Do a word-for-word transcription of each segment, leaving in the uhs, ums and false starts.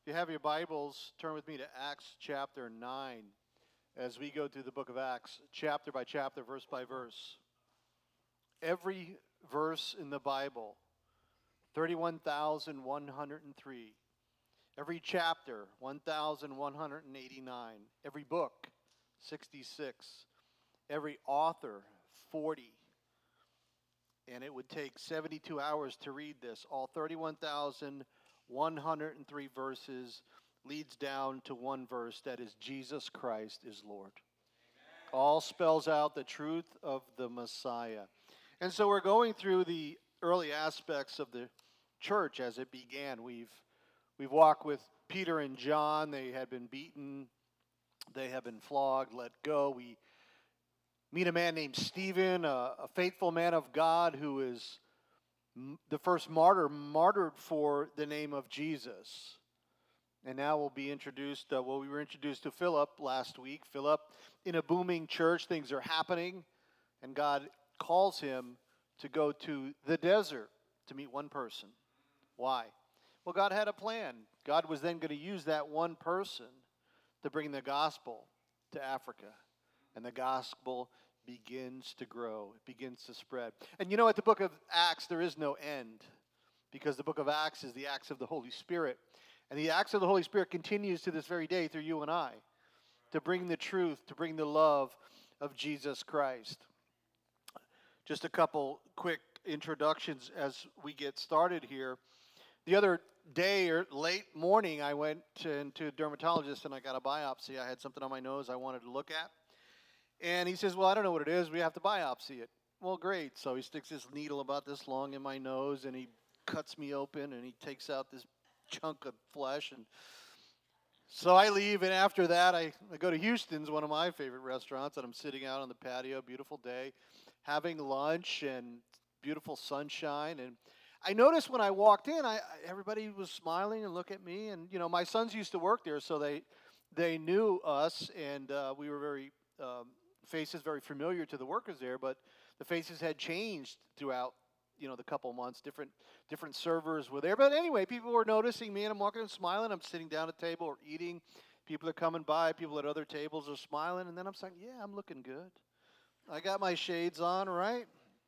If you have your Bibles, turn with me to Acts chapter nine as we go through the book of Acts, chapter by chapter, verse by verse. Every verse in the Bible, thirty-one thousand one hundred three. Every chapter, one thousand one hundred eighty-nine. Every book, sixty-six. Every author, forty. And it would take seventy-two hours to read this. All thirty-one thousand one hundred three verses leads down to one verse, that is Jesus Christ is Lord. Amen. All spells out the truth of the Messiah. And so we're going through the early aspects of the church as it began. We've we've walked with Peter and John. They had been beaten. They have been flogged, let go. We meet a man named Stephen, a, a faithful man of God who is the first martyr martyred for the name of Jesus. And now we'll be introduced, uh, well, we were introduced to Philip last week. Philip, in a booming church, things are happening, and God calls him to go to the desert to meet one person. Why? Well, God had a plan. God was then going to use that one person to bring the gospel to Africa. And the gospel begins to grow. It begins to spread. And you know, at the book of Acts, there is no end, because the book of Acts is the acts of the Holy Spirit. And the acts of the Holy Spirit continues to this very day through you and I to bring the truth, to bring the love of Jesus Christ. Just a couple quick introductions as we get started here. The other day or late morning, I went to, to a dermatologist and I got a biopsy. I had something on my nose I wanted to look at. And he says, well, I don't know what it is. We have to biopsy it. Well, great. So he sticks this needle about this long in my nose, and he cuts me open, and he takes out this chunk of flesh. And so I leave, and after that, I, I go to Houston's, one of my favorite restaurants, and I'm sitting out on the patio, beautiful day, having lunch and beautiful sunshine. And I noticed when I walked in, I, I everybody was smiling and look at me. And, you know, my sons used to work there, so they, they knew us, and uh, we were very... Um, faces very familiar to the workers there, but the faces had changed throughout, you know, the couple months. Different different servers were there. But anyway, people were noticing me, and I'm walking and smiling. I'm sitting down at a table or eating. People are coming by. People at other tables are smiling. And then I'm saying, yeah, I'm looking good. I got my shades on, right?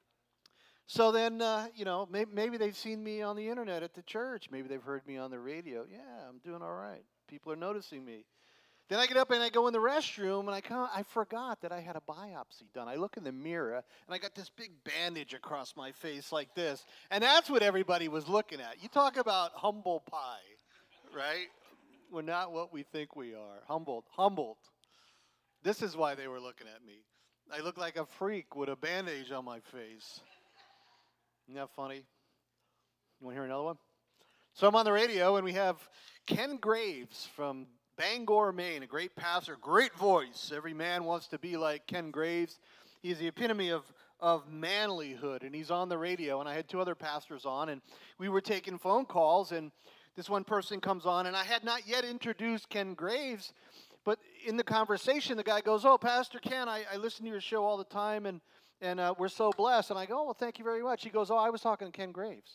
So then, uh, you know, maybe, maybe they've seen me on the internet at the church. Maybe they've heard me on the radio. Yeah, I'm doing all right. People are noticing me. Then I get up and I go in the restroom, and I come, I forgot that I had a biopsy done. I look in the mirror, and I got this big bandage across my face like this. And that's what everybody was looking at. You talk about humble pie, right? We're not what we think we are. Humbled. Humbled. This is why they were looking at me. I look like a freak with a bandage on my face. Isn't that funny? You want to hear another one? So I'm on the radio, and we have Ken Graves from Bangor, Maine, a great pastor, great voice. Every man wants to be like Ken Graves. He's the epitome of, of manlyhood, and he's on the radio. And I had two other pastors on, and we were taking phone calls, and this one person comes on, and I had not yet introduced Ken Graves, but in the conversation, the guy goes, oh, Pastor Ken, I, I listen to your show all the time, and, and uh, we're so blessed. And I go, oh, well, thank you very much. He goes, oh, I was talking to Ken Graves.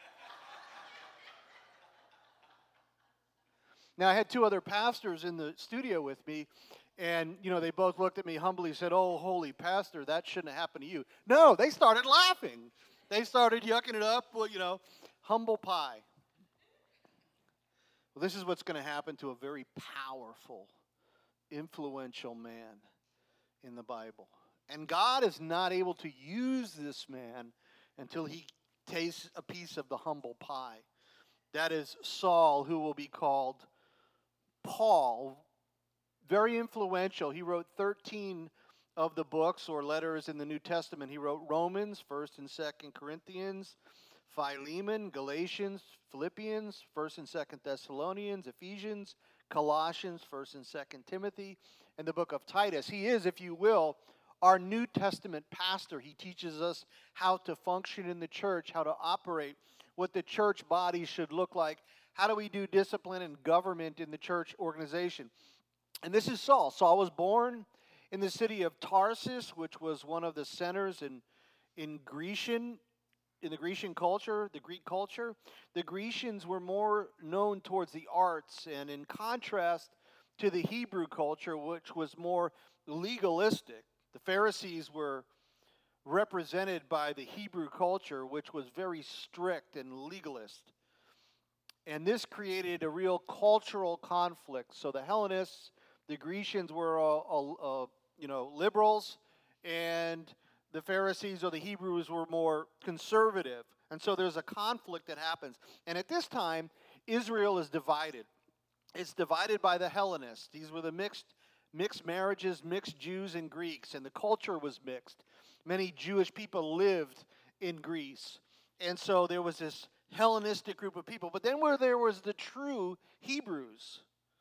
Now, I had two other pastors in the studio with me, and, you know, they both looked at me humbly and said, oh, holy pastor, that shouldn't have happened to you. No, they started laughing. They started yucking it up, well, you know, humble pie. Well, this is what's going to happen to a very powerful, influential man in the Bible. And God is not able to use this man until he tastes a piece of the humble pie. That is Saul, who will be called Paul, very influential. He wrote thirteen of the books or letters in the New Testament. He wrote Romans, First and Second Corinthians, Philemon, Galatians, Philippians, First and Second Thessalonians, Ephesians, Colossians, First and Second Timothy, and the book of Titus. He is, if you will, our New Testament pastor. He teaches us how to function in the church, how to operate, what the church body should look like. How do we do discipline and government in the church organization? And this is Saul. Saul was born in the city of Tarsus, which was one of the centers in, in Grecian in the Grecian culture, the Greek culture, the Grecians were more known towards the arts, and in contrast to the Hebrew culture, which was more legalistic. The Pharisees were represented by the Hebrew culture, which was very strict and legalist. And this created a real cultural conflict. So the Hellenists, the Grecians were, uh, uh, uh, you know, liberals, and the Pharisees or the Hebrews were more conservative. And so there's a conflict that happens. And at this time, Israel is divided. It's divided by the Hellenists. These were the mixed mixed marriages, mixed Jews and Greeks, and the culture was mixed. Many Jewish people lived in Greece. And so there was this Hellenistic group of people. But then where there was the true Hebrews.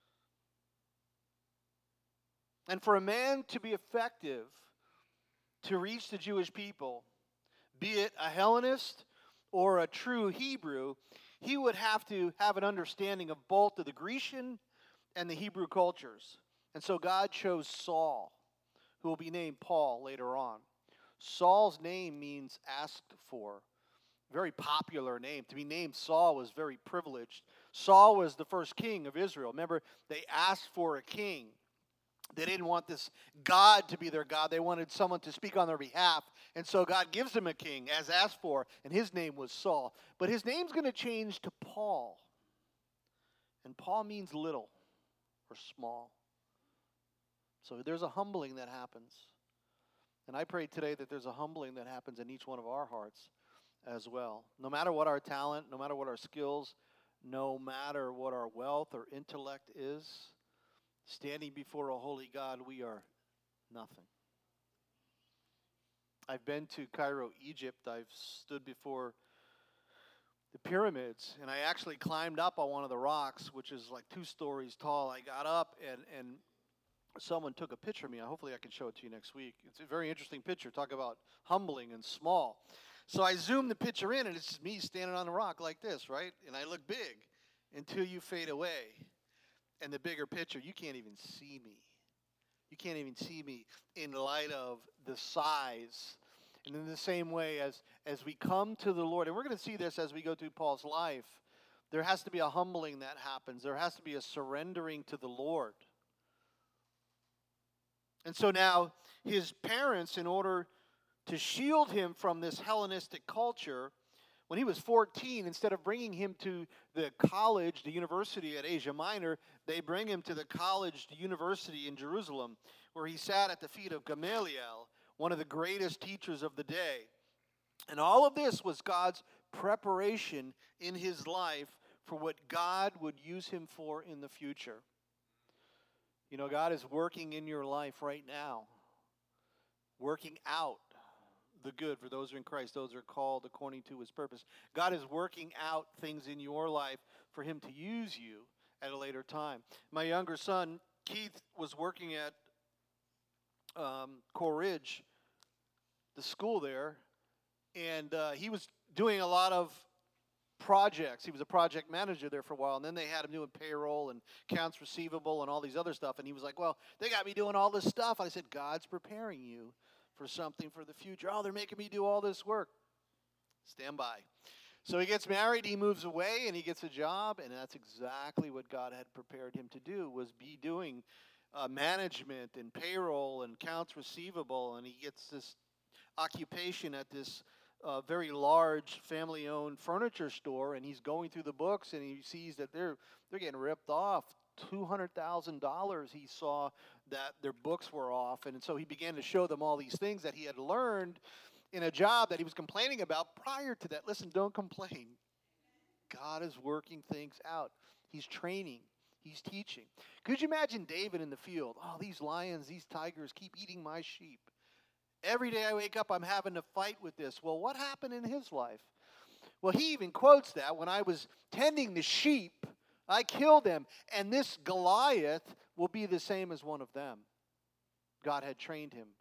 And for a man to be effective, to reach the Jewish people, be it a Hellenist or a true Hebrew, he would have to have an understanding of both of the Grecian and the Hebrew cultures. And so God chose Saul, who will be named Paul later on. Saul's name means asked for. Very popular name. To be named Saul was very privileged. Saul was the first king of Israel. Remember, they asked for a king. They didn't want this God to be their God. They wanted someone to speak on their behalf. And so God gives them a king, as asked for, and his name was Saul. But his name's going to change to Paul. And Paul means little or small. So there's a humbling that happens. And I pray today that there's a humbling that happens in each one of our hearts as well. No matter what our talent, no matter what our skills, no matter what our wealth or intellect is, standing before a holy God, we are nothing. I've been to Cairo, Egypt. I've stood before the pyramids, and I actually climbed up on one of the rocks, which is like two stories tall. I got up, and, and someone took a picture of me. Hopefully I can show it to you next week. It's a very interesting picture. Talk about humbling and small. So I zoomed the picture in, and it's just me standing on a rock like this, right? And I look big until you fade away. And the bigger picture, you can't even see me. You can't even see me in light of the size. And in the same way, as, as we come to the Lord, and we're going to see this as we go through Paul's life, there has to be a humbling that happens. There has to be a surrendering to the Lord. And so now, his parents, in order to shield him from this Hellenistic culture, when he was fourteen, instead of bringing him to the college, the university at Asia Minor, they bring him to the college, the university in Jerusalem, where he sat at the feet of Gamaliel, one of the greatest teachers of the day. And all of this was God's preparation in his life for what God would use him for in the future. You know, God is working in your life right now, working out the good for those who are in Christ, those who are called according to his purpose. God is working out things in your life for him to use you at a later time. My younger son, Keith, was working at um, Core Ridge, the school there, and uh, he was doing a lot of projects. He was a project manager there for a while, and then they had him doing payroll and accounts receivable and all these other stuff, and he was like, well, they got me doing all this stuff. I said, God's preparing you for something for the future. Oh, they're making me do all this work. Stand by. So he gets married, he moves away, and he gets a job, and that's exactly what God had prepared him to do, was be doing uh, management and payroll and accounts receivable, and he gets this occupation at this uh, very large family-owned furniture store, and he's going through the books, and he sees that they're they're getting ripped off. two hundred thousand dollars he saw that their books were off. And so he began to show them all these things that he had learned in a job that he was complaining about prior to that. Listen, don't complain. God is working things out. He's training. He's teaching. Could you imagine David in the field? Oh, these lions, these tigers keep eating my sheep. Every day I wake up, I'm having to fight with this. Well, what happened in his life? Well, he even quotes that. When I was tending the sheep, I killed them, and this Goliath will be the same as one of them. God had trained him,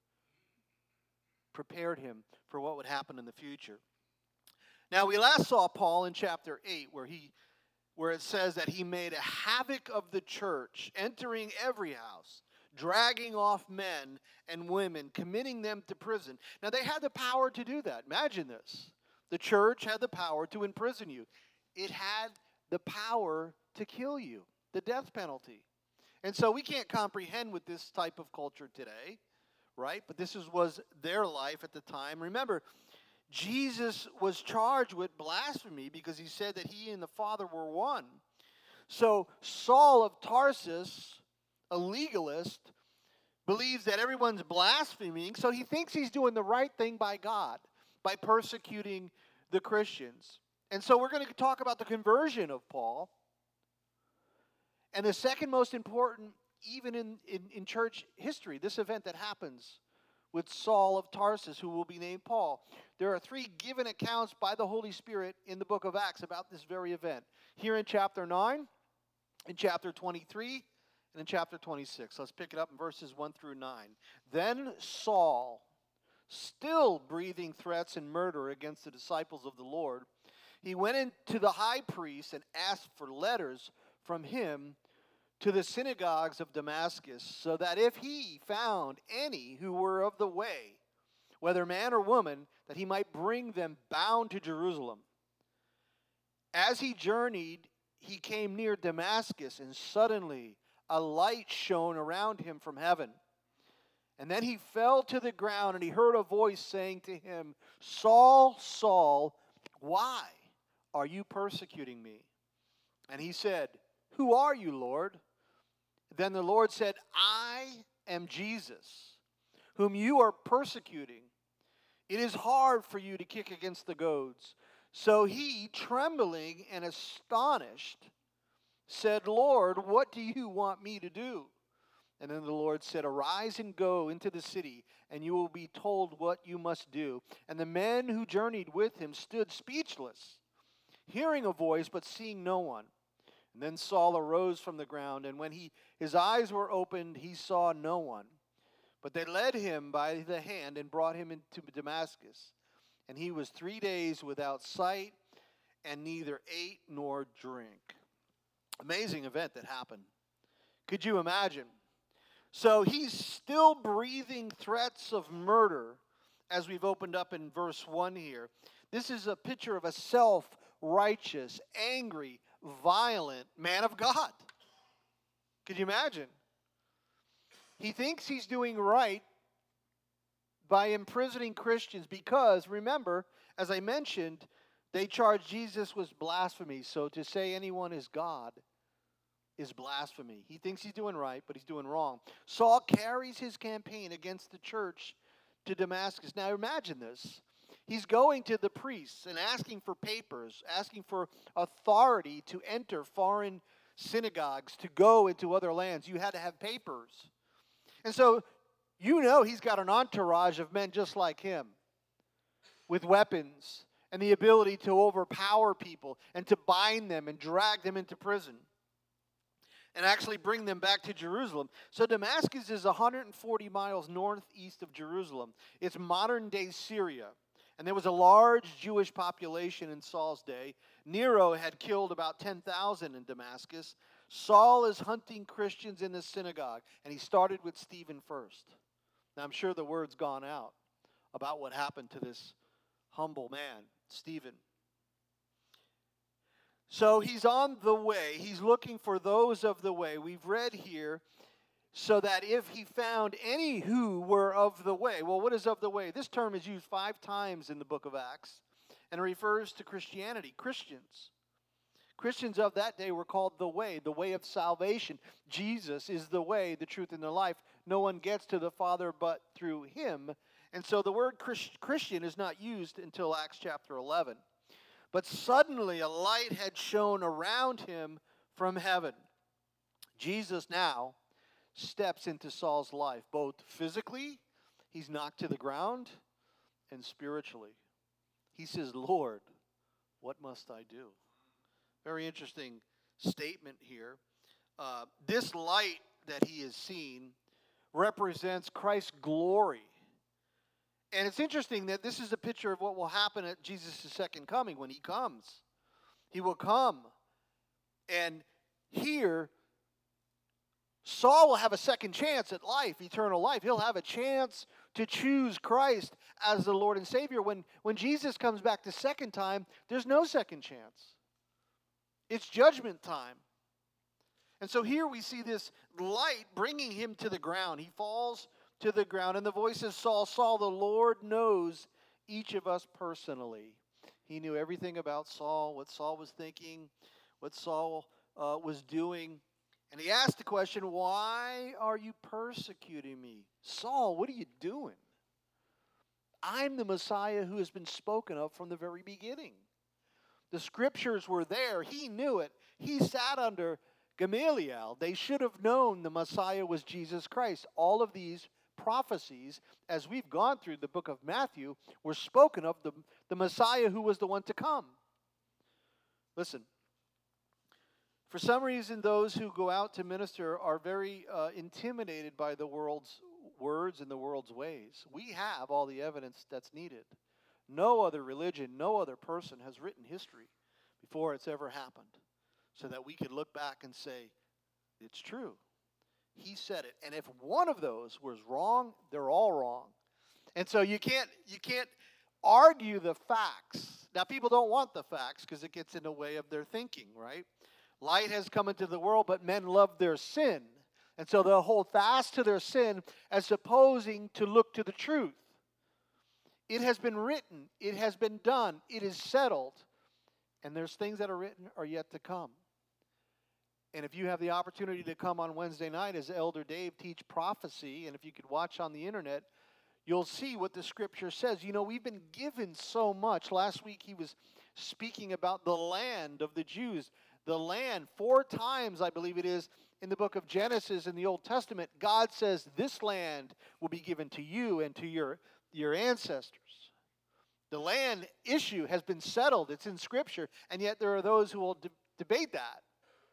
prepared him for what would happen in the future. Now, we last saw Paul in chapter eight, where he, where it says that he made a havoc of the church, entering every house, dragging off men and women, committing them to prison. Now, they had the power to do that. Imagine this. The church had the power to imprison you. It had the power to kill you, the death penalty. And so we can't comprehend with this type of culture today, right? But this is, was their life at the time. Remember, Jesus was charged with blasphemy because he said that he and the Father were one. So Saul of Tarsus, a legalist, believes that everyone's blaspheming, so he thinks he's doing the right thing by God, by persecuting the Christians. And so we're going to talk about the conversion of Paul. And the second most important, even in, in, in church history, this event that happens with Saul of Tarsus, who will be named Paul. There are three given accounts by the Holy Spirit in the book of Acts about this very event. Here in chapter nine, in chapter twenty-three, and in chapter twenty-six. Let's pick it up in verses one through nine. Then Saul, still breathing threats and murder against the disciples of the Lord, he went into the high priest and asked for letters from him to the synagogues of Damascus, so that if he found any who were of the way, whether man or woman, that he might bring them bound to Jerusalem. As he journeyed, he came near Damascus, and suddenly a light shone around him from heaven. And then he fell to the ground, and he heard a voice saying to him, Saul, Saul, why are you persecuting me? And he said, Who are you, Lord? Then the Lord said, I am Jesus, whom you are persecuting. It is hard for you to kick against the goads. So he, trembling and astonished, said, Lord, what do you want me to do? And then the Lord said, Arise and go into the city, and you will be told what you must do. And the men who journeyed with him stood speechless, hearing a voice but seeing no one. And then Saul arose from the ground, and when he his eyes were opened, he saw no one. But they led him by the hand and brought him into Damascus. And he was three days without sight, and neither ate nor drank. Amazing event that happened. Could you imagine? So he's still breathing threats of murder, as we've opened up in verse one here. This is a picture of a self-righteous, angry, violent man of God. Could you imagine? He thinks he's doing right by imprisoning Christians because, remember, as I mentioned, they charged Jesus with blasphemy. So to say anyone is God is blasphemy. He thinks he's doing right, but he's doing wrong. Saul carries his campaign against the church to Damascus. Now imagine this. He's going to the priests and asking for papers, asking for authority to enter foreign synagogues, to go into other lands. You had to have papers. And so you know he's got an entourage of men just like him with weapons and the ability to overpower people and to bind them and drag them into prison and actually bring them back to Jerusalem. So Damascus is one hundred forty miles northeast of Jerusalem. It's modern-day Syria. And there was a large Jewish population in Saul's day. Nero had killed about ten thousand in Damascus. Saul is hunting Christians in the synagogue, and he started with Stephen first. Now, I'm sure the word's gone out about what happened to this humble man, Stephen. So he's on the way. He's looking for those of the way. We've read here, so that if he found any who were of the way. Well, what is of the way? This term is used five times in the book of Acts, and it refers to Christianity, Christians. Christians of that day were called the way, the way of salvation. Jesus is the way, the truth, and the life. No one gets to the Father but through him. And so the word Christian is not used until Acts chapter eleven. But suddenly a light had shone around him from heaven. Jesus now steps into Saul's life, both physically, he's knocked to the ground, and spiritually. He says, Lord, what must I do? Very interesting statement here. Uh, this light that he has seen represents Christ's glory. And it's interesting that this is a picture of what will happen at Jesus' second coming when he comes. He will come. And here, Saul will have a second chance at life, eternal life. He'll have a chance to choose Christ as the Lord and Savior. When, when Jesus comes back the second time, there's no second chance. It's judgment time. And so here we see this light bringing him to the ground. He falls to the ground, and the voice says, Saul, Saul, the Lord knows each of us personally. He knew everything about Saul, what Saul was thinking, what Saul uh, was doing. And he asked the question, why are you persecuting me? Saul, what are you doing? I'm the Messiah who has been spoken of from the very beginning. The scriptures were there. He knew it. He sat under Gamaliel. They should have known the Messiah was Jesus Christ. All of these prophecies, as we've gone through the book of Matthew, were spoken of the, the Messiah who was the one to come. Listen. For some reason, those who go out to minister are very uh, intimidated by the world's words and the world's ways. We have all the evidence that's needed. No other religion, no other person has written history before it's ever happened, so that we could look back and say, it's true. He said it. And if one of those was wrong, they're all wrong. And so you can't, you can't argue the facts. Now, people don't want the facts because it gets in the way of their thinking, right? Light has come into the world, but men love their sin. And so they'll hold fast to their sin as supposing to look to the truth. It has been written. It has been done. It is settled. And there's things that are written are yet to come. And if you have the opportunity to come on Wednesday night as Elder Dave teach prophecy, and if you could watch on the internet, you'll see what the scripture says. You know, we've been given so much. Last week he was speaking about the land of the Jews. The land, four times, I believe it is, in the book of Genesis in the Old Testament, God says this land will be given to you and to your, your ancestors. The land issue has been settled. It's in Scripture, and yet there are those who will de- debate that.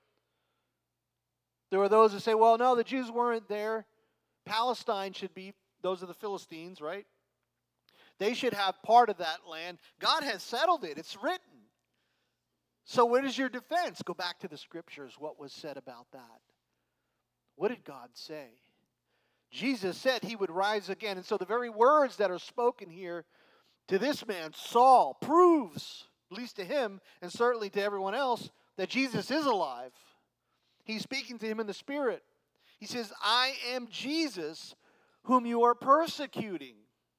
There are those who say, well, no, the Jews weren't there. Palestine should be, those are the Philistines, right? They should have part of that land. God has settled it. It's written. So what is your defense? Go back to the scriptures. What was said about that? What did God say? Jesus said he would rise again. And so the very words that are spoken here to this man, Saul, proves, at least to him and certainly to everyone else, that Jesus is alive. He's speaking to him in the Spirit. He says, I am Jesus whom you are persecuting.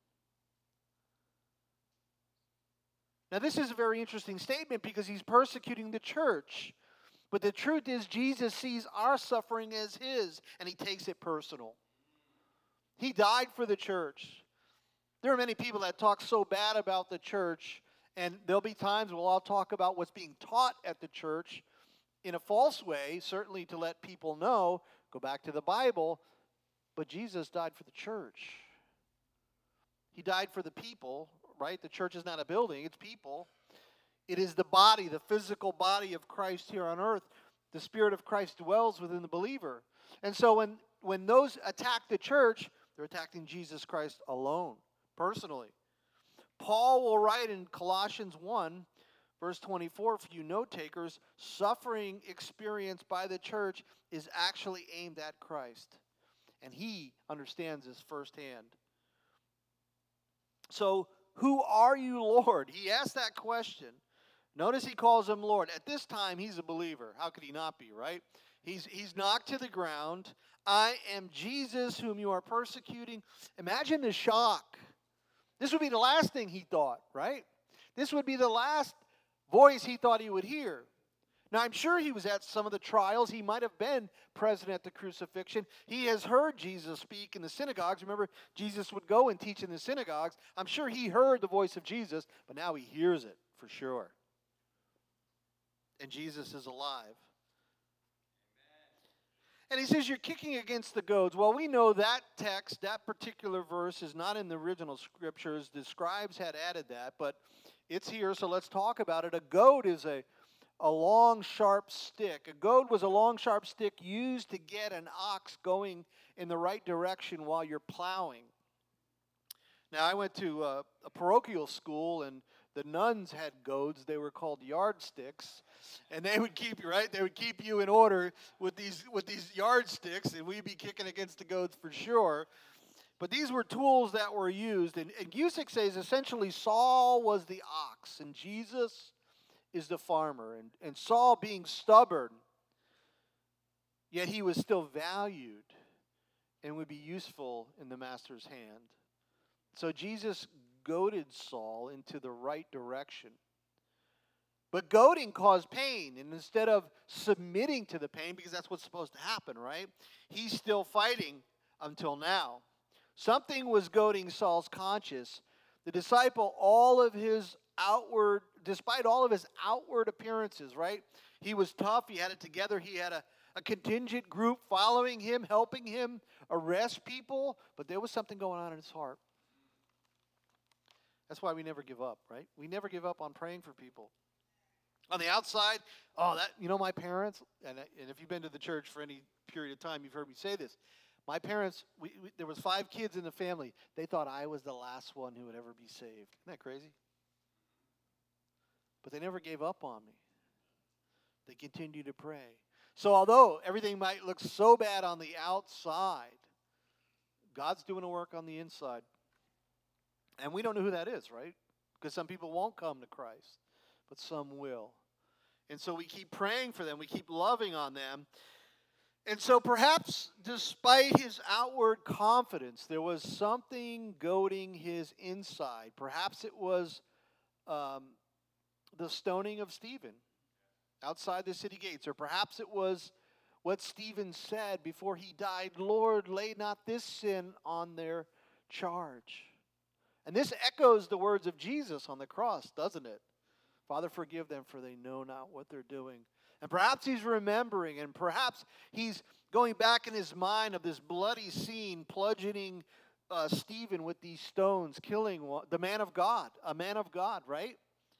Now, this is a very interesting statement because he's persecuting the church. But the truth is, Jesus sees our suffering as his, and he takes it personal. He died for the church. There are many people that talk so bad about the church, and there'll be times we'll all talk about what's being taught at the church in a false way, certainly to let people know, go back to the Bible, but Jesus died for the church. He died for the people. Right? The church is not a building, it's people. It is the body, the physical body of Christ here on earth. The Spirit of Christ dwells within the believer. And so when, when those attack the church, they're attacking Jesus Christ alone, personally. Paul will write in Colossians one, verse twenty-four, for you note takers, suffering experienced by the church is actually aimed at Christ. And he understands this firsthand. So, who are you, Lord? He asked that question. Notice he calls him Lord. At this time, he's a believer. How could he not be, right? He's, he's knocked to the ground. I am Jesus whom you are persecuting. Imagine the shock. This would be the last thing he thought, right? This would be the last voice he thought he would hear. Now, I'm sure he was at some of the trials. He might have been present at the crucifixion. He has heard Jesus speak in the synagogues. Remember, Jesus would go and teach in the synagogues. I'm sure he heard the voice of Jesus, but now he hears it for sure. And Jesus is alive. Amen. And he says, you're kicking against the goads. Well, we know that text, that particular verse is not in the original scriptures. The scribes had added that, but it's here, so let's talk about it. A goad is a A long, sharp stick. A goad was a long, sharp stick used to get an ox going in the right direction while you're plowing. Now, I went to uh, a parochial school, and The nuns had goads. They were called yardsticks. And they would keep you, right? They would keep you in order with these with these yardsticks, and we'd be kicking against the goads for sure. But these were tools that were used. And, and Gusick says essentially Saul was the ox, and Jesus is the farmer. And, and Saul being stubborn, yet he was still valued and would be useful in the master's hand. So Jesus goaded Saul into the right direction. But goading caused pain, and instead of submitting to the pain, because that's what's supposed to happen, right? He's still fighting until now. Something was goading Saul's conscience. The disciple, all of his outward, despite all of his outward appearances, right? He was tough. He had it together. He had a, a contingent group following him, helping him arrest people. But there was something going on in his heart. That's why we never give up, right? We never give up on praying for people. On the outside, oh, that, you know, my parents, and, and if you've been to the church for any period of time, you've heard me say this. My parents, we, we, there was five kids in the family. They thought I was the last one who would ever be saved. Isn't that crazy? But they never gave up on me. They continued to pray. So although everything might look so bad on the outside, God's doing a work on the inside. And we don't know who that is, right? Because some people won't come to Christ, but some will. And so we keep praying for them. We keep loving on them. And so perhaps despite his outward confidence, there was something goading his inside. Perhaps it was um, the stoning of Stephen outside the city gates. Or perhaps it was what Stephen said before he died, Lord, lay not this sin on their charge. And this echoes the words of Jesus on the cross, doesn't it? Father, forgive them, for they know not what they're doing. And perhaps he's remembering, and perhaps he's going back in his mind of this bloody scene, bludgeoning uh, Stephen with these stones, killing one, the man of God, a man of God, right?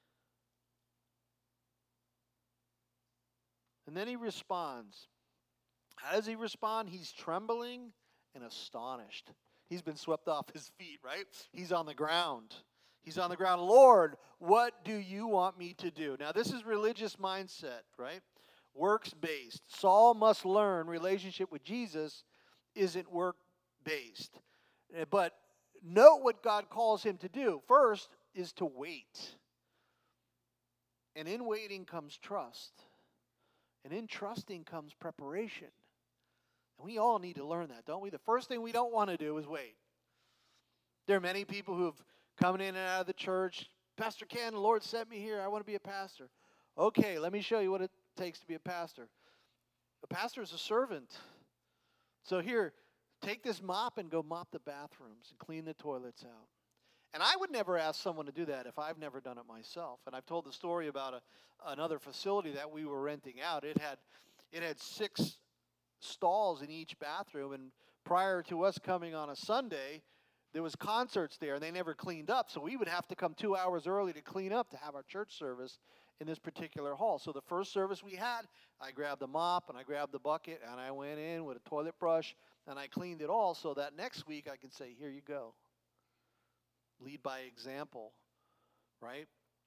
And then he responds. How does he respond? He's trembling and astonished. He's been swept off his feet, right? He's on the ground. He's on the ground. Lord, what do you want me to do? Now, this is religious mindset, right? Works-based. Saul must learn relationship with Jesus isn't work-based. But note what God calls him to do. First is to wait. And in waiting comes trust. And in trusting comes preparation. And we all need to learn that, don't we? The first thing we don't want to do is wait. There are many people who have come in and out of the church. Pastor Ken, the Lord sent me here. I want to be a pastor. Okay, let me show you what it takes to be a pastor. A pastor is a servant. So here, take this mop and go mop the bathrooms and clean the toilets out. And I would never ask someone to do that if I've never done it myself. And I've told the story about a, another facility that we were renting out. It had it had six stalls in each bathroom, and prior to us coming on a Sunday, there was concerts there, and they never cleaned up. So we would have to come two hours early to clean up to have our church service in this particular hall. So the first service we had, I grabbed the mop, and I grabbed the bucket, and I went in with a toilet brush, and I cleaned it all so that next week I could say, here you go. Lead by example, right?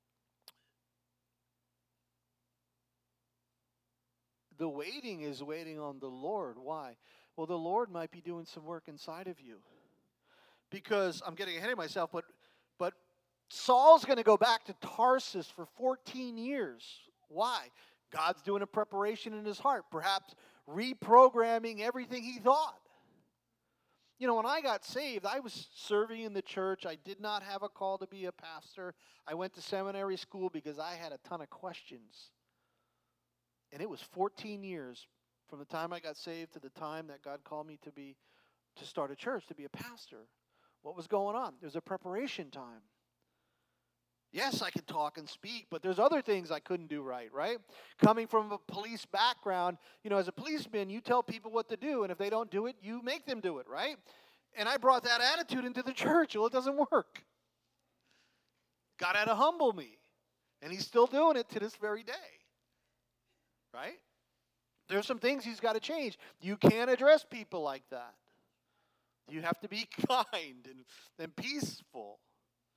The waiting is waiting on the Lord. Why? Well, the Lord might be doing some work inside of you. Because I'm getting ahead of myself, but but Saul's going to go back to Tarsus for fourteen years. Why? God's doing a preparation in his heart, perhaps reprogramming everything he thought. You know, when I got saved, I was serving in the church. I did not have a call to be a pastor. I went to seminary school because I had a ton of questions. And it was fourteen years from the time I got saved to the time that God called me to be to start a church, to be a pastor. What was going on? There's a preparation time. Yes, I could talk and speak, but there's other things I couldn't do right, right? Coming from a police background, you know, as a policeman, you tell people what to do, and if they don't do it, you make them do it, right? And I brought that attitude into the church. Well, it doesn't work. God had to humble me, and he's still doing it to this very day, right? There's some things he's got to change. You can't address people like that. You have to be kind and, and peaceful.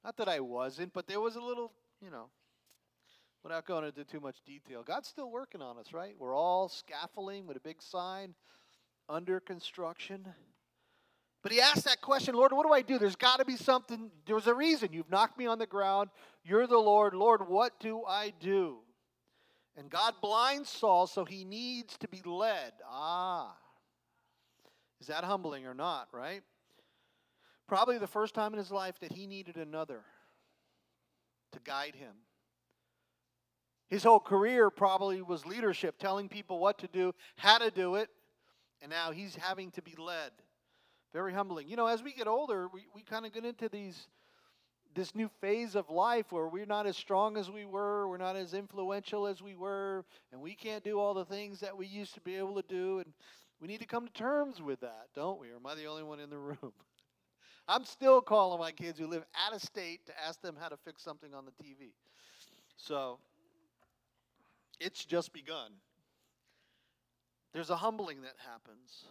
Not that I wasn't, but there was a little, you know, without going into too much detail. God's still working on us, right? We're all scaffolding with a big sign, under construction. But he asked that question, Lord, what do I do? There's got to be something. There's a reason. You've knocked me on the ground. You're the Lord. Lord, what do I do? And God blinds Saul, so he needs to be led. Ah. Is that humbling or not, right? Probably the first time in his life that he needed another to guide him. His whole career probably was leadership, telling people what to do, how to do it, and now he's having to be led. Very humbling. You know, as we get older, we, we kind of get into these this new phase of life where we're not as strong as we were, we're not as influential as we were, and we can't do all the things that we used to be able to do, and we need to come to terms with that, don't we? Or am I the only one in the room? I'm still calling my kids who live out of state to ask them how to fix something on the T V. So, it's just begun. There's a humbling that happens.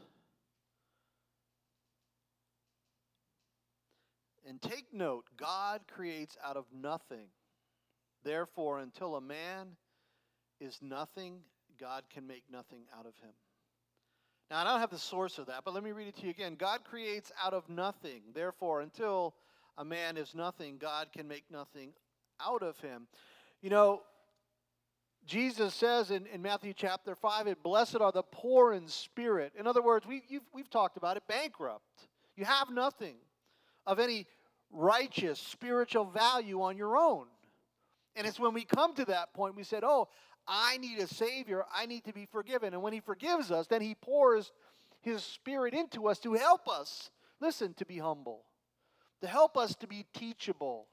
And take note, God creates out of nothing. Therefore, until a man is nothing, God can make nothing out of him. Now, I don't have the source of that, but let me read it to you again. God creates out of nothing. Therefore, until a man is nothing, God can make nothing out of him. You know, Jesus says in, in Matthew chapter five, blessed are the poor in spirit. In other words, we, you've, we've talked about it, bankrupt. You have nothing of any righteous spiritual value on your own. And it's when we come to that point, we said, oh, I need a Savior. I need to be forgiven. And when he forgives us, then he pours his Spirit into us to help us, listen, to be humble, to help us to be teachable,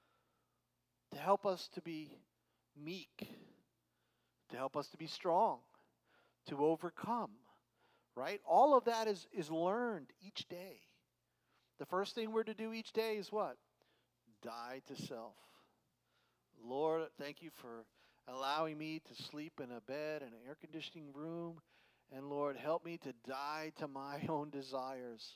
to help us to be meek, to help us to be strong, to overcome, right? All of that is, is learned each day. The first thing we're to do each day is what? Die to self. Lord, thank you for allowing me to sleep in a bed in an air conditioning room. And Lord, help me to die to my own desires.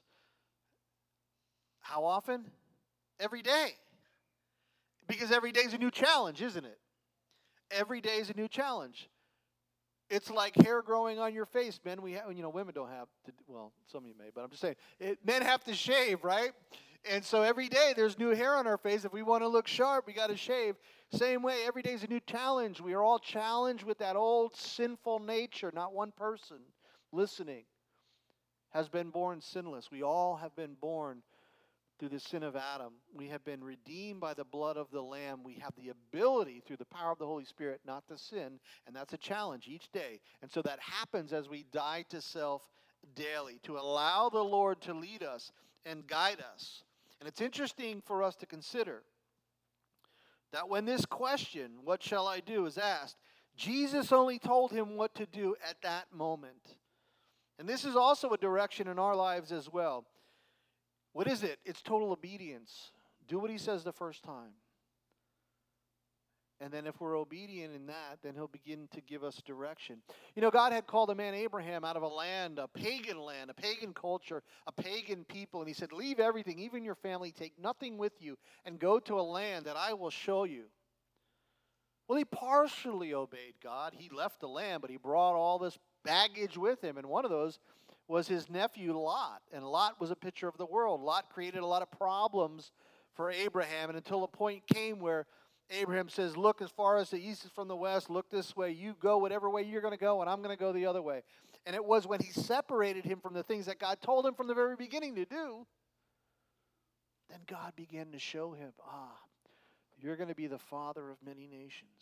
How often? Every day. Because every day is a new challenge, isn't it? Every day is a new challenge. It's like hair growing on your face. Men, we have, you know, women don't have to, well, some of you may, but I'm just saying, it, men have to shave, right? And so every day there's new hair on our face. If we want to look sharp, we got to shave. Same way, every day is a new challenge. We are all challenged with that old sinful nature. Not one person listening has been born sinless. We all have been born through the sin of Adam. We have been redeemed by the blood of the Lamb. We have the ability through the power of the Holy Spirit not to sin, and that's a challenge each day. And so that happens as we die to self daily, to allow the Lord to lead us and guide us. And it's interesting for us to consider that when this question, what shall I do, is asked, Jesus only told him what to do at that moment. And this is also a direction in our lives as well. What is it? It's total obedience. Do what he says the first time. And then if we're obedient in that, then he'll begin to give us direction. You know, God had called a man Abraham out of a land, a pagan land, a pagan culture, a pagan people. And he said, leave everything, even your family, take nothing with you, and go to a land that I will show you. Well, he partially obeyed God. He left the land, but he brought all this baggage with him. And one of those was his nephew Lot. And Lot was a picture of the world. Lot created a lot of problems for Abraham. And until a point came where Abraham says, look, as far as the east is from the west, look this way. You go whatever way you're going to go, and I'm going to go the other way. And it was when he separated him from the things that God told him from the very beginning to do, then God began to show him, ah, you're going to be the father of many nations.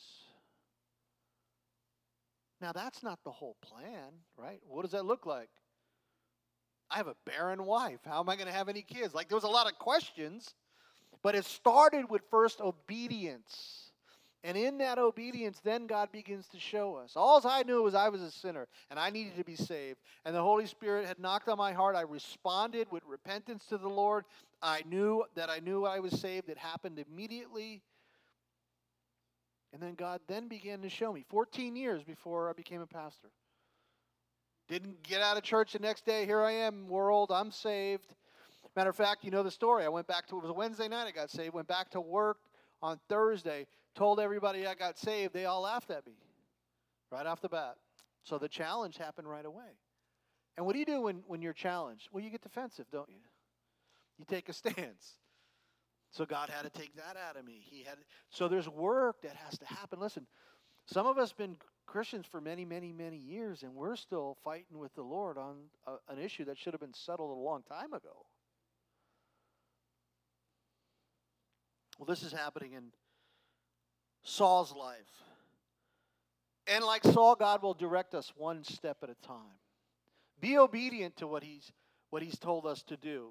Now, that's not the whole plan, right? What does that look like? I have a barren wife. How am I going to have any kids? Like, there was a lot of questions. But it started with first obedience. And in that obedience, then God begins to show us. All I knew was I was a sinner, and I needed to be saved. And the Holy Spirit had knocked on my heart. I responded with repentance to the Lord. I knew that I knew I was saved. It happened immediately. And then God then began to show me, fourteen years before I became a pastor. Didn't get out of church the next day. Here I am, world. I'm saved. Matter of fact, you know the story. I went back to, it was a Wednesday night I got saved, went back to work on Thursday, told everybody I got saved. They all laughed at me right off the bat. So the challenge happened right away. And what do you do when, when you're challenged? Well, you get defensive, don't you? You take a stance. So God had to take that out of me. He had so there's work that has to happen. Listen, some of us have been Christians for many, many, many years, and we're still fighting with the Lord on a, an issue that should have been settled a long time ago. Well, this is happening in Saul's life. And like Saul, God will direct us one step at a time. Be obedient to what he's what he's told us to do.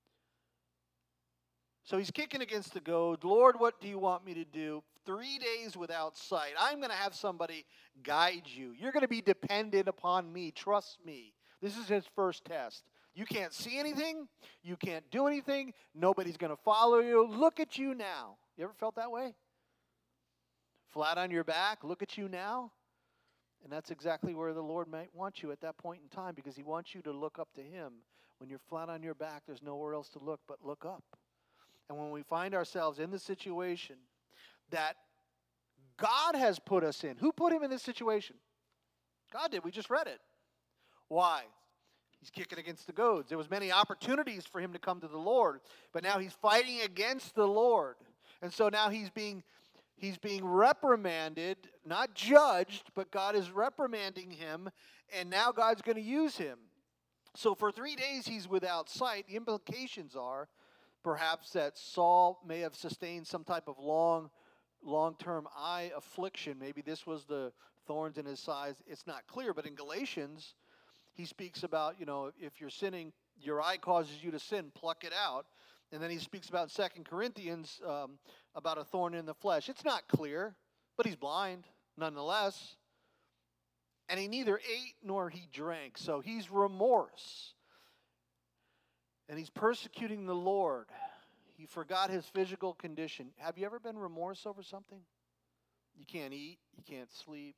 So he's kicking against the goad. Lord, what do you want me to do? Three days without sight. I'm going to have somebody guide you. You're going to be dependent upon me. Trust me. This is his first test. You can't see anything. You can't do anything. Nobody's going to follow you. Look at you now. You ever felt that way? Flat on your back. Look at you now. And that's exactly where the Lord might want you at that point in time, because he wants you to look up to him. When you're flat on your back, there's nowhere else to look but look up. And when we find ourselves in the situation that God has put us in, who put him in this situation? God did. We just read it. Why? He's kicking against the goads. There was many opportunities for him to come to the Lord, but now he's fighting against the Lord. And so now he's being he's being reprimanded, not judged, but God is reprimanding him, and now God's going to use him. So for three days he's without sight. The implications are perhaps that Saul may have sustained some type of long, long-term eye affliction. Maybe this was the thorns in his side. It's not clear, but in Galatians, he speaks about, you know, if you're sinning, your eye causes you to sin, pluck it out. And then he speaks about Second Corinthians um, about a thorn in the flesh. It's not clear, but he's blind nonetheless. And he neither ate nor he drank, so he's remorse. And he's persecuting the Lord. He forgot his physical condition. Have you ever been remorse over something? You can't eat. You can't sleep.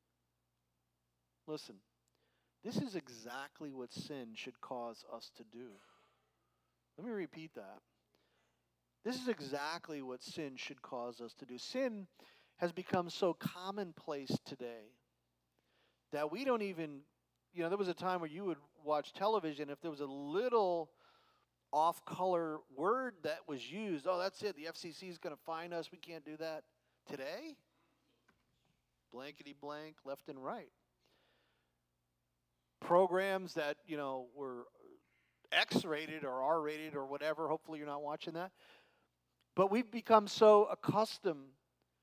Listen, this is exactly what sin should cause us to do. Let me repeat that. This is exactly what sin should cause us to do. Sin has become so commonplace today that we don't even, you know, there was a time where you would watch television, if there was a little off-color word that was used, oh, that's it, the F C C is going to fine us, we can't do that. Today, blankety blank, left and right. Programs that, you know, were X-rated or R-rated or whatever, hopefully you're not watching that. But we've become so accustomed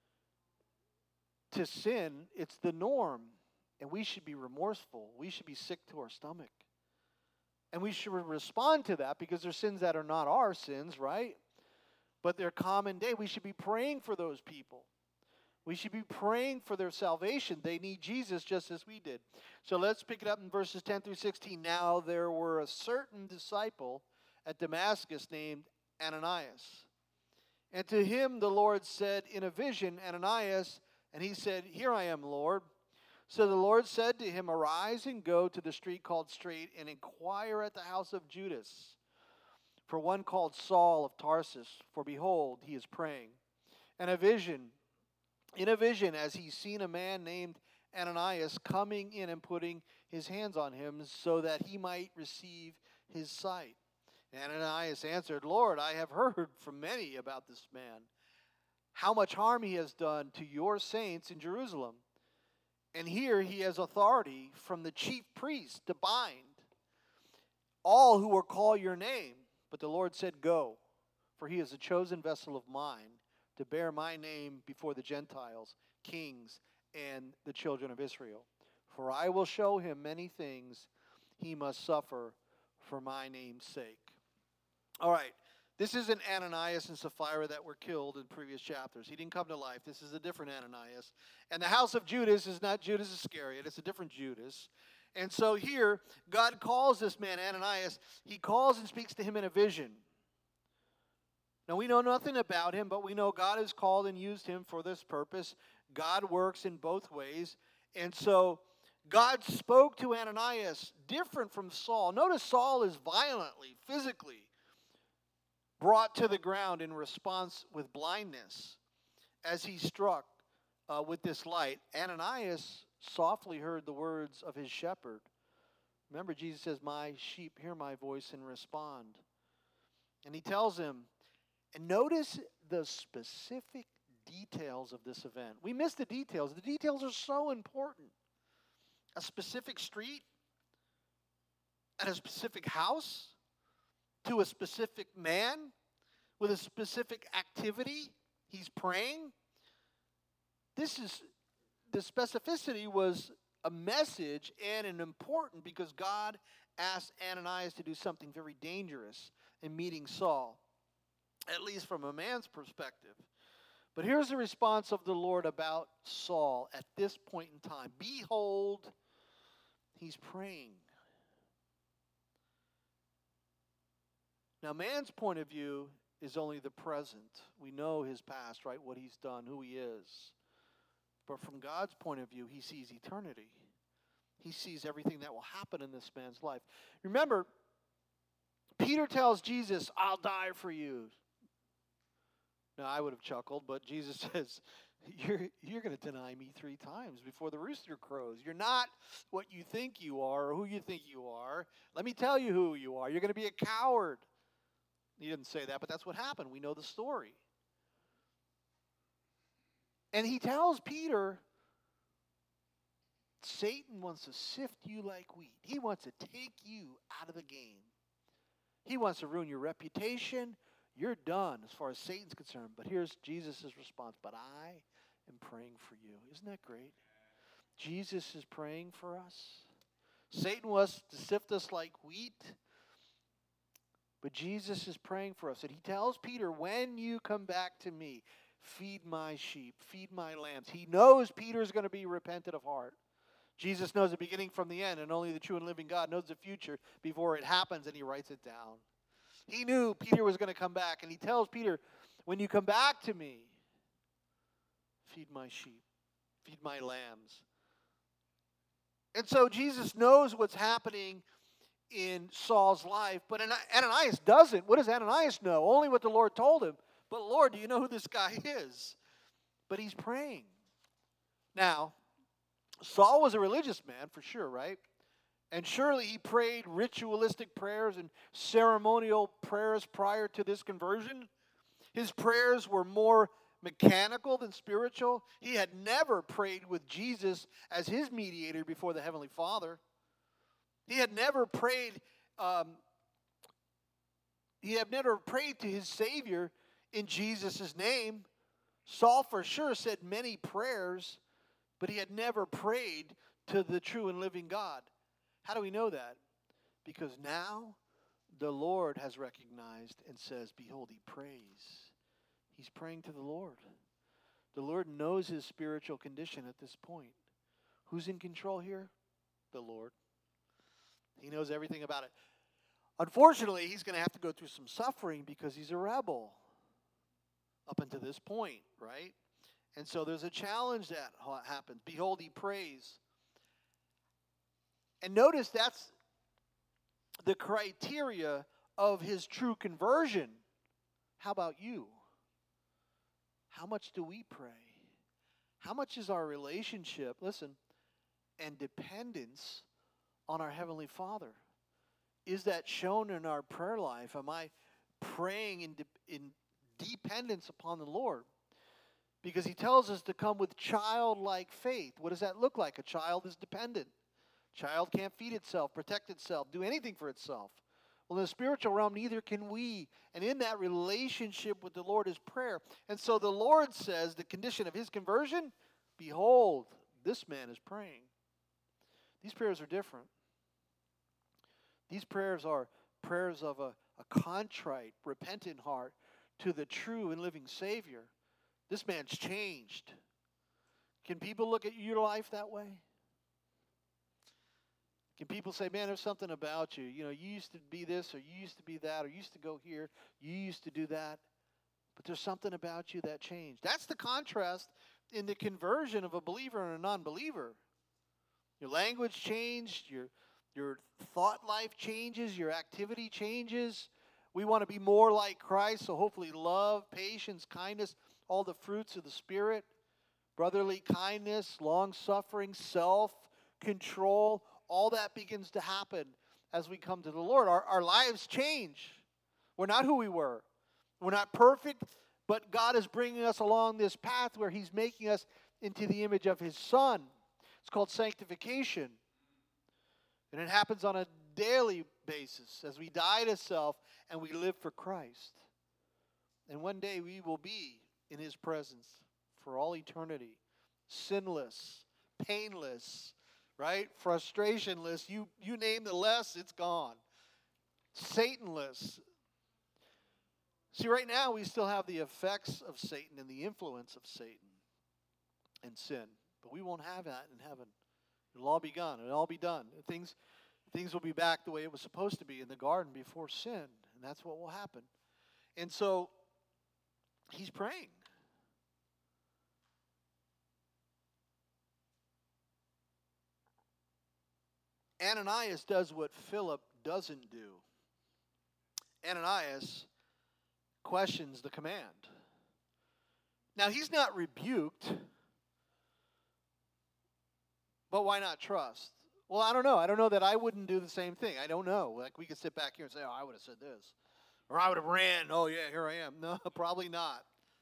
to sin, it's the norm. And we should be remorseful. We should be sick to our stomach. And we should respond to that, because there's sins that are not our sins, right? But they're common day. We should be praying for those people. We should be praying for their salvation. They need Jesus just as we did. So let's pick it up in verses ten through sixteen. Now there were a certain disciple at Damascus named Ananias. And to him the Lord said in a vision, Ananias, and he said, Here I am, Lord. So the Lord said to him, Arise and go to the street called Straight and inquire at the house of Judas for one called Saul of Tarsus, for behold, he is praying. And a vision, in a vision, as he seen a man named Ananias coming in and putting his hands on him so that he might receive his sight. Ananias answered, Lord, I have heard from many about this man, how much harm he has done to your saints in Jerusalem. And here he has authority from the chief priest to bind all who will call your name. But the Lord said, Go, for he is a chosen vessel of mine to bear my name before the Gentiles, kings, and the children of Israel. For I will show him many things he must suffer for my name's sake. All right. This isn't Ananias and Sapphira that were killed in previous chapters. He didn't come to life. This is a different Ananias. And the house of Judas is not Judas Iscariot. It's a different Judas. And so here, God calls this man Ananias. He calls and speaks to him in a vision. Now, we know nothing about him, but we know God has called and used him for this purpose. God works in both ways. And so God spoke to Ananias different from Saul. Notice Saul is violently, physically brought to the ground in response with blindness as he struck uh, with this light. Ananias softly heard the words of his shepherd. Remember, Jesus says, my sheep hear my voice and respond. And he tells him, and notice the specific details of this event. We miss the details. The details are so important. A specific street, at a specific house, to a specific man, with a specific activity. He's praying. This is, the specificity was a message and an important because God asked Ananias to do something very dangerous in meeting Saul, at least from a man's perspective. But here's the response of the Lord about Saul at this point in time. Behold, he's praying. Now, man's point of view is only the present. We know his past, right? What he's done, who he is. But from God's point of view, he sees eternity. He sees everything that will happen in this man's life. Remember, Peter tells Jesus, I'll die for you. Now, I would have chuckled, but Jesus says, you're, you're going to deny me three times before the rooster crows. You're not what you think you are or who you think you are. Let me tell you who you are. You're going to be a coward. He didn't say that, but that's what happened. We know the story. And he tells Peter, Satan wants to sift you like wheat. He wants to take you out of the game. He wants to ruin your reputation. You're done as far as Satan's concerned. But here's Jesus' response. But I am praying for you. Isn't that great? Jesus is praying for us. Satan wants to sift us like wheat. But Jesus is praying for us. And he tells Peter, when you come back to me, feed my sheep, feed my lambs. He knows Peter's going to be repentant of heart. Jesus knows the beginning from the end, and only the true and living God knows the future before it happens, and he writes it down. He knew Peter was going to come back, and he tells Peter, when you come back to me, feed my sheep, feed my lambs. And so Jesus knows what's happening in Saul's life, but Ananias doesn't. What does Ananias know? Only what the Lord told him. But Lord, do you know who this guy is? But he's praying. Now, Saul was a religious man for sure, right? And surely he prayed ritualistic prayers and ceremonial prayers prior to this conversion. His prayers were more mechanical than spiritual. He had never prayed with Jesus as his mediator before the Heavenly Father. He had never prayed, um, he had never prayed to his Savior in Jesus' name. Saul for sure said many prayers, but he had never prayed to the true and living God. How do we know that? Because now the Lord has recognized and says, behold, he prays. He's praying to the Lord. The Lord knows his spiritual condition at this point. Who's in control here? The Lord. He knows everything about it. Unfortunately, he's going to have to go through some suffering because he's a rebel up until this point, right? And so there's a challenge that happens. Behold, he prays. And notice that's the criteria of his true conversion. How about you? How much do we pray? How much is our relationship, listen, and dependence on our Heavenly Father? Is that shown in our prayer life? Am I praying in, de- in dependence upon the Lord? Because he tells us to come with childlike faith. What does that look like? A child is dependent. Child can't feed itself, protect itself, do anything for itself. Well, in the spiritual realm, neither can we. And in that relationship with the Lord is prayer. And so the Lord says the condition of his conversion, behold, this man is praying. These prayers are different. These prayers are prayers of a, a contrite, repentant heart to the true and living Savior. This man's changed. Can people look at your life that way? Can people say, man, there's something about you. You know, you used to be this, or you used to be that, or you used to go here, you used to do that. But there's something about you that changed. That's the contrast in the conversion of a believer and a non-believer. Your language changed, your, your thought life changes, your activity changes. We want to be more like Christ, so hopefully love, patience, kindness, all the fruits of the Spirit, brotherly kindness, long-suffering, self-control, all that begins to happen as we come to the Lord. Our, our lives change. We're not who we were. We're not perfect, but God is bringing us along this path where He's making us into the image of His Son. It's called sanctification. And it happens on a daily basis as we die to self and we live for Christ. And one day we will be in His presence for all eternity, sinless, painless, right? Frustrationless. You, you name the less, it's gone. Satanless. See, right now we still have the effects of Satan and the influence of Satan and sin. But we won't have that in heaven. It'll all be gone. It'll all be done. Things, things will be back the way it was supposed to be in the garden before sin. And that's what will happen. And so, he's praying. Ananias does what Philip doesn't do. Ananias questions the command. Now, he's not rebuked, but why not trust? Well, I don't know. I don't know that I wouldn't do the same thing. I don't know. Like, we could sit back here and say, oh, I would have said this. Or I would have ran. Oh, yeah, here I am. No, probably not.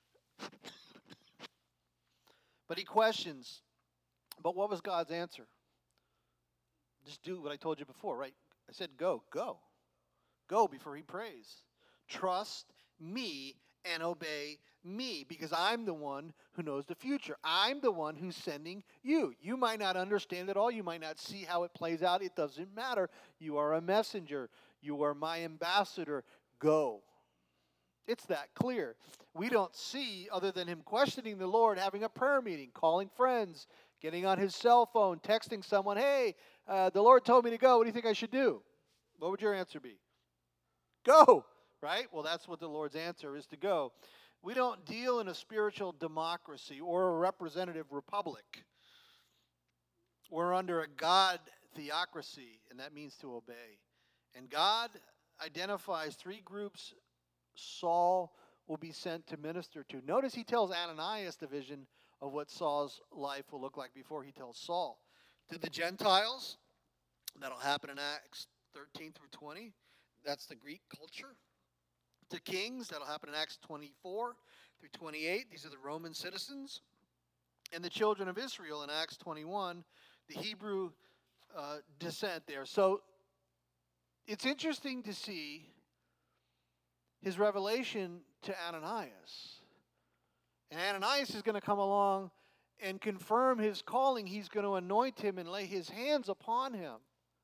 But he questions. But what was God's answer? Just do what I told you before, right? I said go, go. Go before he prays. Trust me and obey me, because I'm the one who knows the future. I'm the one who's sending you. You might not understand it all. You might not see how it plays out. It doesn't matter. You are a messenger. You are my ambassador. Go. It's that clear. We don't see, other than him questioning the Lord, having a prayer meeting, calling friends, getting on his cell phone, texting someone, hey, uh, the Lord told me to go. What do you think I should do? What would your answer be? Go, right? Well, that's what the Lord's answer is, to go. We don't deal in a spiritual democracy or a representative republic. We're under a God theocracy, and that means to obey. And God identifies three groups Saul will be sent to minister to. Notice he tells Ananias the vision of what Saul's life will look like before he tells Saul. To the Gentiles, that'll happen in Acts thirteen through twenty. That's the Greek culture. To kings, that'll happen in Acts twenty-four through twenty-eight. These are the Roman citizens. And the children of Israel in Acts twenty-one, the Hebrew uh, descent there. So it's interesting to see his revelation to Ananias. And Ananias is going to come along and confirm his calling. He's going to anoint him and lay his hands upon him.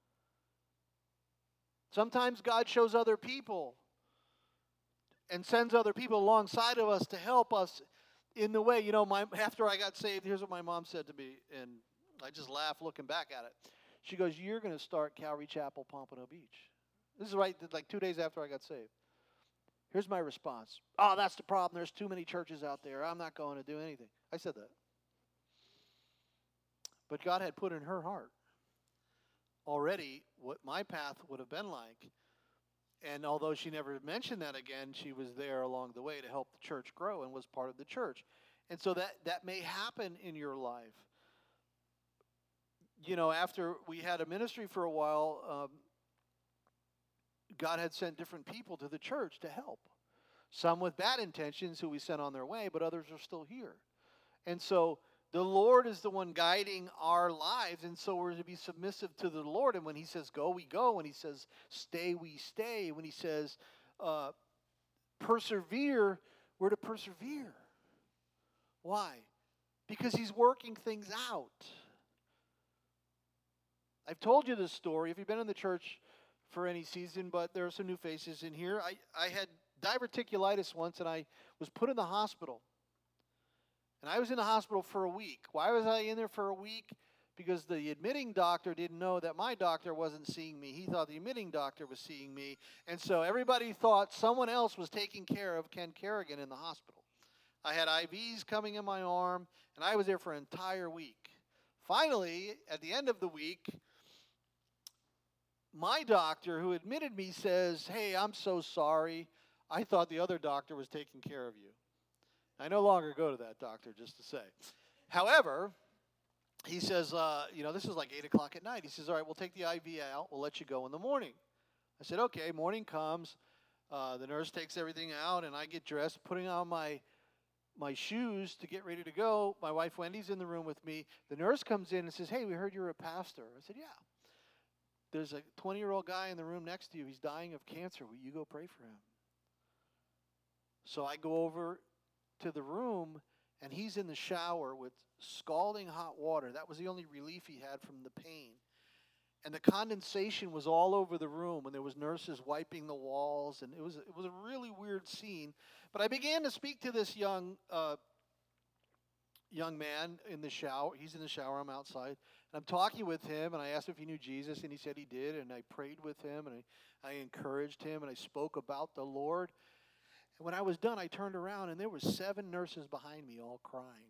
Sometimes God shows other people and sends other people alongside of us to help us in the way. You know, my, after I got saved, here's what my mom said to me, and I just laugh looking back at it. She goes, you're going to start Calvary Chapel, Pompano Beach. This is right, like two days after I got saved. Here's my response. Oh, that's the problem. There's too many churches out there. I'm not going to do anything. I said that. But God had put in her heart already what my path would have been like. And although she never mentioned that again, she was there along the way to help the church grow and was part of the church. And so that, that may happen in your life. You know, after we had a ministry for a while, um, God had sent different people to the church to help. Some with bad intentions who we sent on their way, but others are still here. And so the Lord is the one guiding our lives, and so we're to be submissive to the Lord. And when he says go, we go. When he says stay, we stay. When he says uh, persevere, we're to persevere. Why? Because he's working things out. I've told you this story if you've been in the church for any season, but there are some new faces in here. I, I had diverticulitis once, and I was put in the hospital. And I was in the hospital for a week. Why was I in there for a week? Because the admitting doctor didn't know that my doctor wasn't seeing me. He thought the admitting doctor was seeing me. And so everybody thought someone else was taking care of Ken Kerrigan in the hospital. I had I Vs coming in my arm, and I was there for an entire week. Finally, at the end of the week, my doctor, who admitted me, says, hey, I'm so sorry. I thought the other doctor was taking care of you. I no longer go to that doctor, just to say. However, he says, uh, you know, this is like eight o'clock at night. He says, all right, we'll take the I V out. We'll let you go in the morning. I said, okay. Morning comes. Uh, the nurse takes everything out, and I get dressed, putting on my my shoes to get ready to go. My wife Wendy's in the room with me. The nurse comes in and says, hey, we heard you're a pastor. I said, yeah. There's a twenty-year-old guy in the room next to you. He's dying of cancer. Will you go pray for him? So I go over to the room, and he's in the shower with scalding hot water. That was the only relief he had from the pain. And the condensation was all over the room, and there was nurses wiping the walls, and it was it was a really weird scene. But I began to speak to this young uh, young man in the shower. He's in the shower. I'm outside, and I'm talking with him, and I asked him if he knew Jesus, and he said he did. And I prayed with him, and I, I encouraged him, and I spoke about the Lord. And when I was done, I turned around, and there were seven nurses behind me, all crying.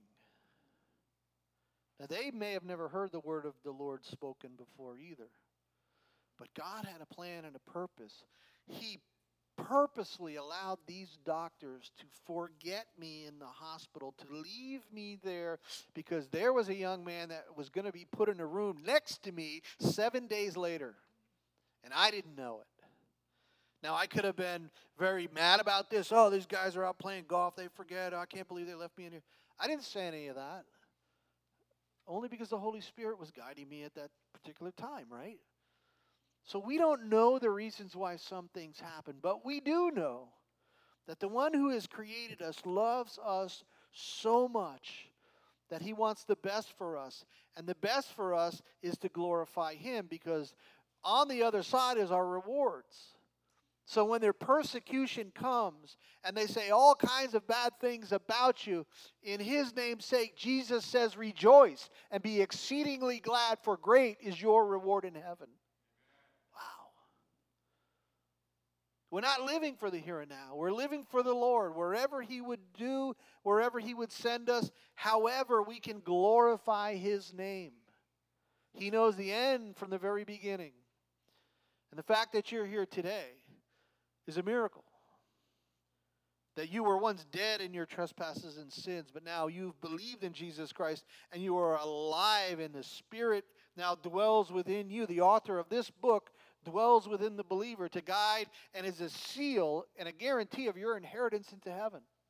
Now, they may have never heard the word of the Lord spoken before either. But God had a plan and a purpose. He purposely allowed these doctors to forget me in the hospital, to leave me there, because there was a young man that was going to be put in a room next to me seven days later. And I didn't know it. Now, I could have been very mad about this. Oh, these guys are out playing golf. They forget. Oh, I can't believe they left me in here. I didn't say any of that. Only because the Holy Spirit was guiding me at that particular time, right? So we don't know the reasons why some things happen, but we do know that the one who has created us loves us so much that he wants the best for us. And the best for us is to glorify him, because on the other side is our rewards. So when their persecution comes and they say all kinds of bad things about you, in his name's sake, Jesus says, rejoice and be exceedingly glad, for great is your reward in heaven. Wow. We're not living for the here and now. We're living for the Lord. Wherever he would do, wherever he would send us, however we can glorify his name. He knows the end from the very beginning. And the fact that you're here today is a miracle. That you were once dead in your trespasses and sins, but now you've believed in Jesus Christ, and you are alive, and the Spirit now dwells within you. The author of this book dwells within the believer to guide and is a seal and a guarantee of your inheritance into heaven.